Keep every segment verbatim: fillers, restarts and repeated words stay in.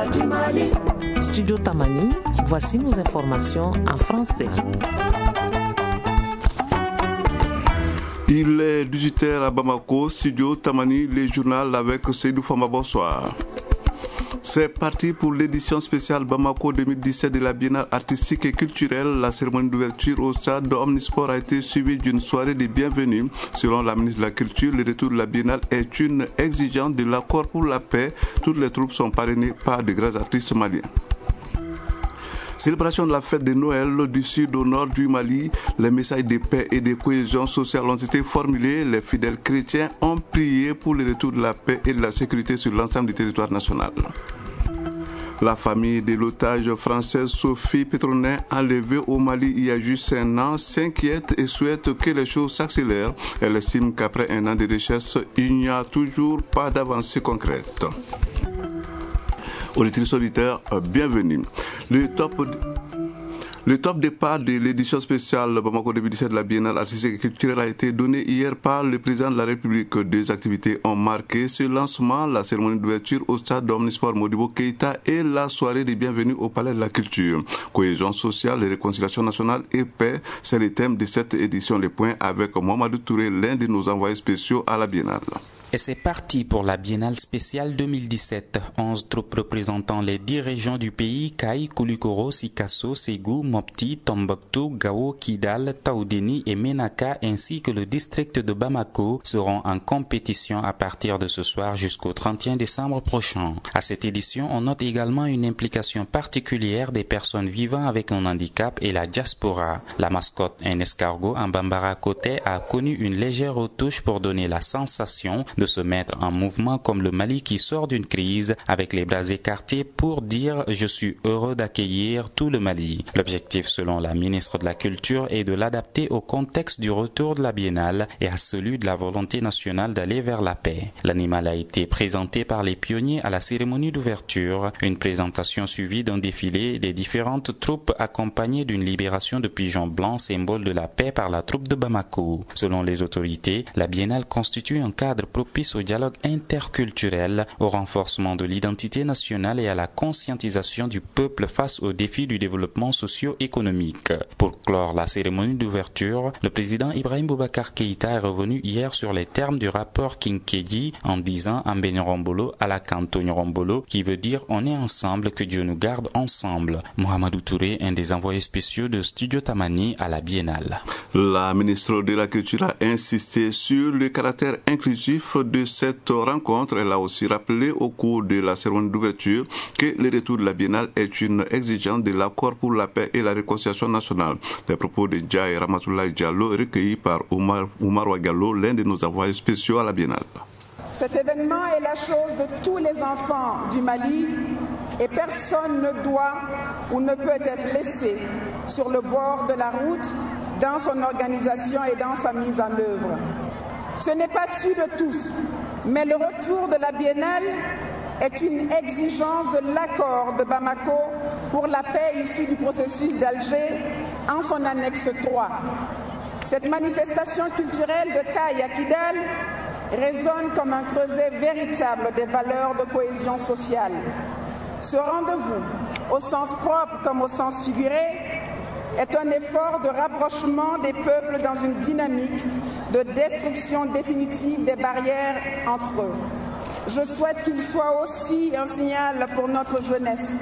du Mali. Studio Tamani, voici nos informations en français. Il est dix-huit heures à Bamako, Studio Tamani, les journaux avec Seydou Fama, bonsoir. C'est parti pour l'édition spéciale Bamako deux mille dix-sept de la Biennale artistique et culturelle. La cérémonie d'ouverture au stade de Omnisport a été suivie d'une soirée de bienvenue. Selon la ministre de la Culture, le retour de la Biennale est une exigence de l'accord pour la paix. Toutes les troupes sont parrainées par de grands artistes maliens. Célébration de la fête de Noël du sud au nord du Mali, les messages de paix et de cohésion sociale ont été formulés. Les fidèles chrétiens ont prié pour le retour de la paix et de la sécurité sur l'ensemble du territoire national. La famille de l'otage française Sophie Pétronin, enlevée au Mali il y a juste un an, s'inquiète et souhaite que les choses s'accélèrent. Elle estime qu'après un an de recherche, il n'y a toujours pas d'avancée concrète. Auditrices auditeurs, bienvenue. Le top, le top départ de l'édition spéciale Bamako deux mille dix-sept de la Biennale artistique et culturelle a été donné hier par le président de la République. Deux activités ont marqué ce lancement, la cérémonie d'ouverture au stade d'Omnisport Modibo Keïta et la soirée de bienvenue au Palais de la Culture. Cohésion sociale, réconciliation nationale et paix, c'est le thème de cette édition. Les points avec Mohamedou Touré, l'un de nos envoyés spéciaux à la Biennale. Et c'est parti pour la Biennale spéciale deux mille dix-sept. onze troupes représentant les dix régions du pays, Kaï, Koulikoro, Sikasso, Ségou, Mopti, Tombouctou, Gao, Kidal, Taoudéni et Ménaka, ainsi que le district de Bamako, seront en compétition à partir de ce soir jusqu'au trente et un décembre prochain. À cette édition, on note également une implication particulière des personnes vivant avec un handicap et la diaspora. La mascotte, un escargot en Bambara Côté, a connu une légère retouche pour donner la sensation de se mettre en mouvement comme le Mali qui sort d'une crise avec les bras écartés pour dire « Je suis heureux d'accueillir tout le Mali ». L'objectif, selon la ministre de la Culture, est de l'adapter au contexte du retour de la Biennale et à celui de la volonté nationale d'aller vers la paix. L'animal a été présenté par les pionniers à la cérémonie d'ouverture, une présentation suivie d'un défilé des différentes troupes accompagnées d'une libération de pigeons blancs, symbole de la paix par la troupe de Bamako. Selon les autorités, la Biennale constitue un cadre propice au dialogue interculturel, au renforcement de l'identité nationale et à la conscientisation du peuple face aux défis du développement socio-économique. Pour clore la cérémonie d'ouverture, le président Ibrahim Boubacar Keïta est revenu hier sur les termes du rapport Kinkedi en disant « Ambenirombolo à la Cantonirombolo » qui veut dire « On est ensemble, que Dieu nous garde ensemble ». Mohamedou Touré, un des envoyés spéciaux de Studio Tamani à la Biennale. La ministre de la Culture a insisté sur le caractère inclusif de cette rencontre. Elle a aussi rappelé au cours de la cérémonie d'ouverture que le retour de la Biennale est une exigence de l'accord pour la paix et la réconciliation nationale. Les propos de Djaï Ramatoulaye Diallo recueillis par Oumar, Oumar Ouagallo, l'un de nos envoyés spéciaux à la Biennale. Cet événement est la chose de tous les enfants du Mali et personne ne doit ou ne peut être laissé sur le bord de la route dans son organisation et dans sa mise en œuvre. Ce n'est pas su de tous, mais le retour de la Biennale est une exigence de l'accord de Bamako pour la paix issue du processus d'Alger en son annexe trois. Cette manifestation culturelle de Kaï à Kidal résonne comme un creuset véritable des valeurs de cohésion sociale. Ce rendez-vous, au sens propre comme au sens figuré, est un effort de rapprochement des peuples dans une dynamique de destruction définitive des barrières entre eux. Je souhaite qu'il soit aussi un signal pour notre jeunesse.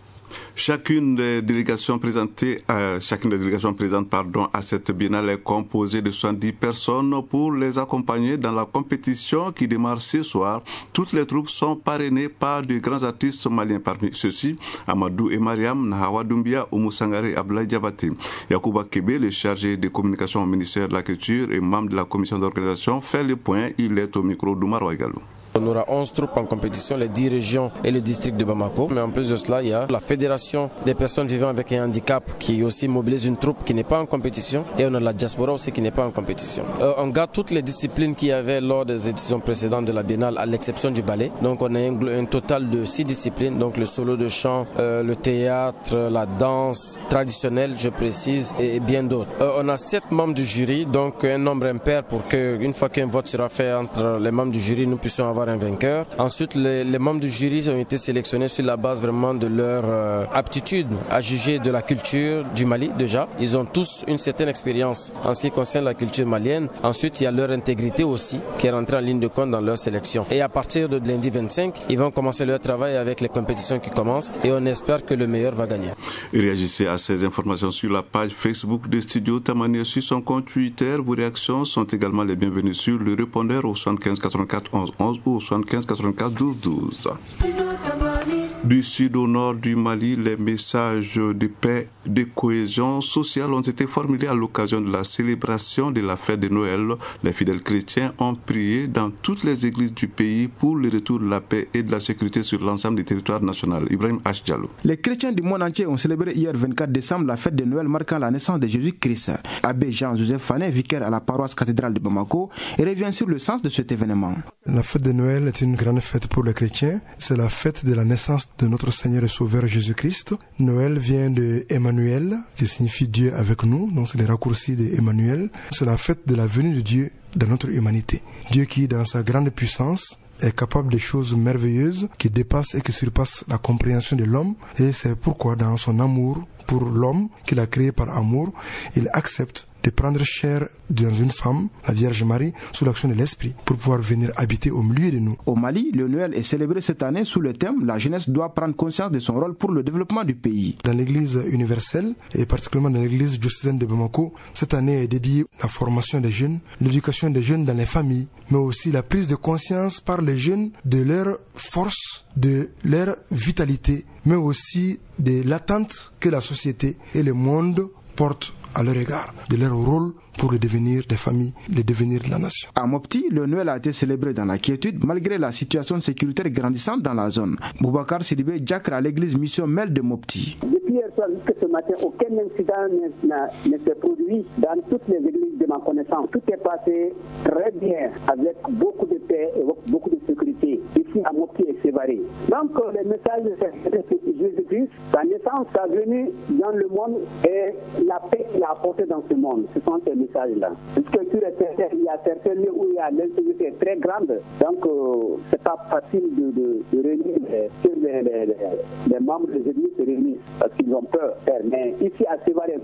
Chacune des délégations présentées, euh, chacune des délégations présentes, pardon, à cette biennale est composée de soixante-dix personnes pour les accompagner dans la compétition qui démarre ce soir. Toutes les troupes sont parrainées par de grands artistes maliens. Parmi ceux-ci, Amadou et Mariam, Nahawa Doumbia, Oumou Sangare et Abdoulaye Diabaté. Yacouba Kébé, le chargé des communications au ministère de la Culture et membre de la commission d'organisation, fait le point. Il est au micro d'Oumar Ouagallo. On aura onze troupes en compétition, les dix régions et le district de Bamako. Mais en plus de cela, il y a la fédération des personnes vivant avec un handicap qui aussi mobilise une troupe qui n'est pas en compétition. Et on a la diaspora aussi qui n'est pas en compétition. Euh, on garde toutes les disciplines qu'il y avait lors des éditions précédentes de la Biennale, à l'exception du ballet. Donc on a un, un total de six disciplines. Donc le solo de chant, euh, le théâtre, la danse traditionnelle, je précise, et bien d'autres. Euh, on a sept membres du jury, donc un nombre impair pour que, une fois qu'un vote sera fait entre les membres du jury, nous puissions avoir avoir un vainqueur. Ensuite, les, les membres du jury ont été sélectionnés sur la base vraiment de leur euh, aptitude à juger de la culture du Mali déjà. Ils ont tous une certaine expérience en ce qui concerne la culture malienne. Ensuite, il y a leur intégrité aussi qui est rentrée en ligne de compte dans leur sélection. Et à partir de lundi vingt-cinq, ils vont commencer leur travail avec les compétitions qui commencent et on espère que le meilleur va gagner. Et réagissez à ces informations sur la page Facebook de Studio Tamani et sur son compte Twitter. Vos réactions sont également les bienvenues sur le répondeur au soixante-quinze quatre-vingt-quatre onze onze ou au soixante-quinze quatre-vingt-quatre douze douze. Du sud au nord du Mali, les messages de paix, de cohésion sociale ont été formulés à l'occasion de la célébration de la fête de Noël. Les fidèles chrétiens ont prié dans toutes les églises du pays pour le retour de la paix et de la sécurité sur l'ensemble du territoire national. Ibrahim H. Diallo. Les chrétiens du monde entier ont célébré hier vingt-quatre décembre la fête de Noël marquant la naissance de Jésus-Christ. Abbé Jean-Joseph Fanet, vicaire à la paroisse cathédrale de Bamako, revient sur le sens de cet événement. La fête de Noël est une grande fête pour les chrétiens. C'est la fête de la naissance de notre Seigneur et Sauveur Jésus-Christ. Noël vient de Emmanuel, qui signifie Dieu avec nous, donc c'est le raccourci de Emmanuel. C'est la fête de la venue de Dieu dans notre humanité. Dieu qui, dans sa grande puissance, est capable de choses merveilleuses qui dépassent et qui surpassent la compréhension de l'homme. Et c'est pourquoi, dans son amour pour l'homme, qu'il a créé par amour, il accepte de prendre chair dans une femme, la Vierge Marie, sous l'action de l'Esprit, pour pouvoir venir habiter au milieu de nous. Au Mali, le Noël est célébré cette année sous le thème « La jeunesse doit prendre conscience de son rôle pour le développement du pays ». Dans l'Église universelle, et particulièrement dans l'Église diocésaine de Bamako, cette année est dédiée à la formation des jeunes, l'éducation des jeunes dans les familles, mais aussi la prise de conscience par les jeunes de leur force, de leur vitalité, mais aussi de l'attente que la société et le monde portent à leur égard, de leur rôle pour le devenir des familles, le devenir de la nation. À Mopti, le Noël a été célébré dans la quiétude malgré la situation sécuritaire grandissante dans la zone. Boubacar Sidibé, diacre à l'église Mission Mel de Mopti. Depuis hier soir jusqu'à ce matin, aucun incident ne s'est produit dans toutes les églises de ma connaissance. Tout est passé très bien, avec beaucoup de paix et beaucoup de sécurité, ici à Mopti et Sévaré. Donc le message de Jésus-Christ, sa naissance, sa venue dans le monde et la paix qu'il a apportée dans ce monde. Ce sont ces messages-là. Puisque sur les terres, il y a certains lieux où il y a l'insécurité très grande. Donc euh, c'est pas facile de, de, de réunir les, les, les, les, les membres des églises se réunissent parce qu'ils ont peur. Mais ici à Sévaré,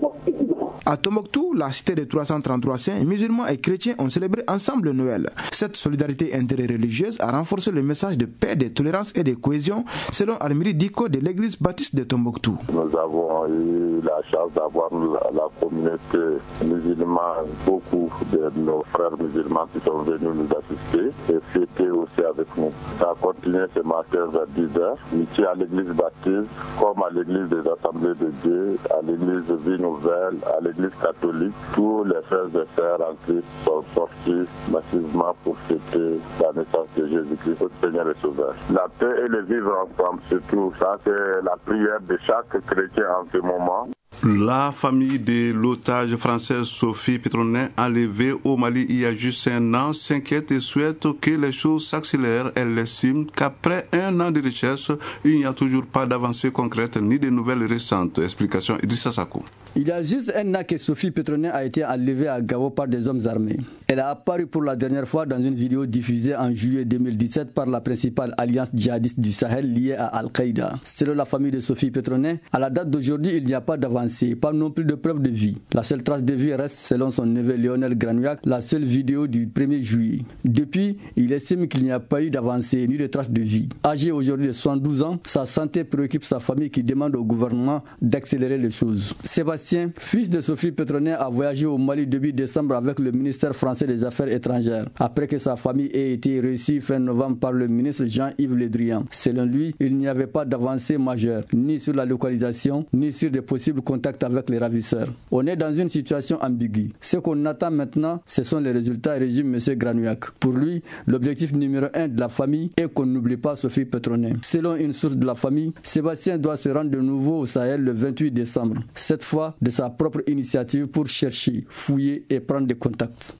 à Tombouctou, la cité de trois cent trente-trois saints, musulmans et chrétiens ont célébré ensemble le Noël. Cette solidarité interreligieuse a renforcé le message de paix, de tolérance et de cohésion, selon Almiri Diko de l'église baptiste de Tombouctou. Nous avons eu la chance d'avoir la, la communauté musulmane, beaucoup de nos frères musulmans qui sont venus nous assister et fêter aussi avec nous. Ça a continué ce matin vers dix heures, ici à l'église baptiste, comme à l'église des Assemblées de Dieu, à l'église de Vie Nouvelle, à l'église catholique. Tous les frères et sœurs en Christ sont sortis massivement pour fêter la naissance de Jésus-Christ, notre Seigneur et Sauveur. La paix et le vivre ensemble, surtout, ça c'est la prière de chaque chrétien en ce moment. La famille de l'otage française Sophie Pétronin, enlevée au Mali il y a juste un an, s'inquiète et souhaite que les choses s'accélèrent. Elle estime qu'après un an de recherche, il n'y a toujours pas d'avancée concrète ni de nouvelles récentes. Explication Idrissa Sakou. Il y a juste un an que Sophie Pétronin a été enlevée à Gao par des hommes armés. Elle a apparu pour la dernière fois dans une vidéo diffusée en juillet deux mille dix-sept par la principale alliance djihadiste du Sahel liée à Al-Qaïda. Selon la famille de Sophie Pétronin, à la date d'aujourd'hui, il n'y a pas d'avancée, pas non plus de preuve de vie. La seule trace de vie reste, selon son neveu Lionel Granouillac, la seule vidéo du premier juillet. Depuis, il estime qu'il n'y a pas eu d'avancée ni de trace de vie. Âgé aujourd'hui de soixante-douze ans, sa santé préoccupe sa famille qui demande au gouvernement d'accélérer les choses. Sébastien, fils de Sophie Pétronin, a voyagé au Mali début décembre avec le ministère français des Affaires étrangères, après que sa famille ait été reçue fin novembre par le ministre Jean-Yves Le Drian. Selon lui, il n'y avait pas d'avancée majeure, ni sur la localisation, ni sur des possibles contacts avec les ravisseurs. On est dans une situation ambiguë. Ce qu'on attend maintenant, ce sont les résultats, résume M. Granouillac. Pour lui, l'objectif numéro un de la famille est qu'on n'oublie pas Sophie Pétronin. Selon une source de la famille, Sébastien doit se rendre de nouveau au Sahel le vingt-huit décembre, cette fois de sa propre initiative pour chercher, fouiller et prendre des contacts.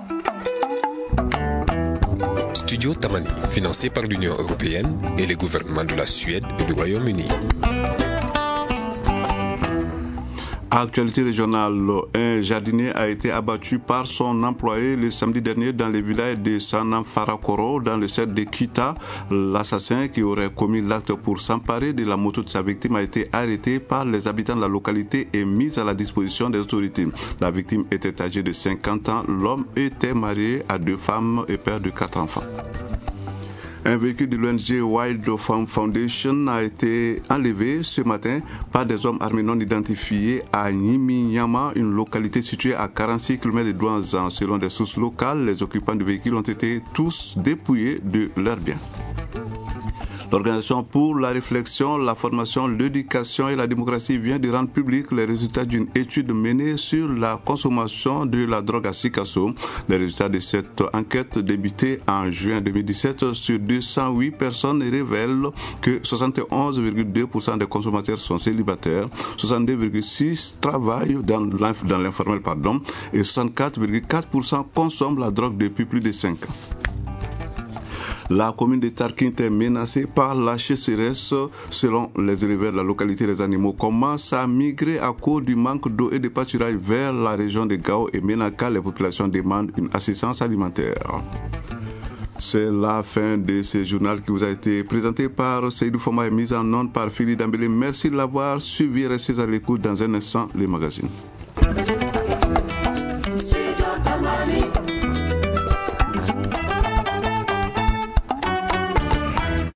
Studio Tamani, financé par l'Union européenne et les gouvernements de la Suède et du Royaume-Uni. Actualité régionale, un jardinier a été abattu par son employé le samedi dernier dans le village de Sanamfarakoro, dans le centre de Kita. L'assassin qui aurait commis l'acte pour s'emparer de la moto de sa victime a été arrêté par les habitants de la localité et mis à la disposition des autorités. La victime était âgée de cinquante ans. L'homme était marié à deux femmes et père de quatre enfants. Un véhicule de l'O N G Wild Farm Foundation a été enlevé ce matin par des hommes armés non identifiés à Nyiminyama, une localité située à quarante-six kilomètres de Douanzan. Selon des sources locales, les occupants du véhicule ont été tous dépouillés de leurs biens. L'Organisation pour la réflexion, la formation, l'éducation et la démocratie vient de rendre public les résultats d'une étude menée sur la consommation de la drogue à Sikasso. Les résultats de cette enquête débutée en juin deux mille dix-sept sur deux cent huit personnes révèlent que soixante et onze virgule deux pour cent des consommateurs sont célibataires, soixante-deux virgule six pour cent travaillent dans l'informel pardon, et soixante-quatre virgule quatre pour cent consomment la drogue depuis plus de cinq ans. La commune de Tarkint est menacée par la sécheresse. Selon les éleveurs de la localité, les animaux commencent à migrer à cause du manque d'eau et de pâturage vers la région de Gao et Menaka. Les populations demandent une assistance alimentaire. C'est la fin de ce journal qui vous a été présenté par Seydou Foma et mis en onde par Philippe Dambélé. Merci de l'avoir suivi. Restez à l'écoute dans un instant, les magazines.